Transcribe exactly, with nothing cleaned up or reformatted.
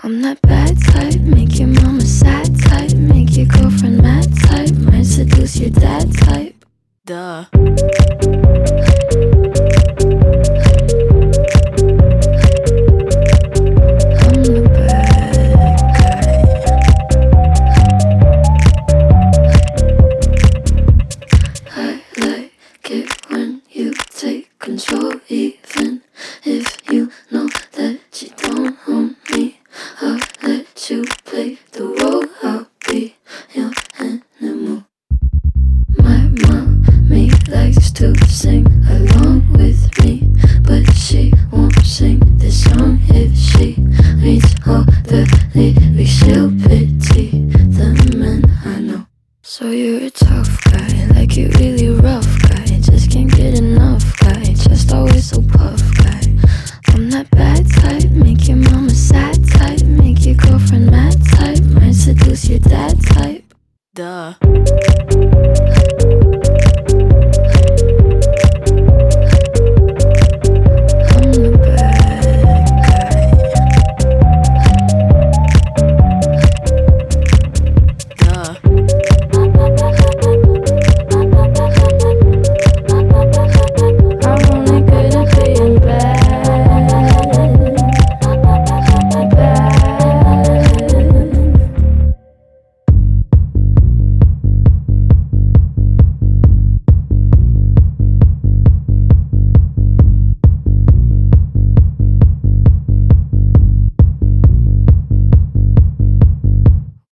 I'm that bad type, make your mama sad type, make your girlfriend mad type, might seduce your dad type. Duh. I'm the bad guy. I like it when you take control.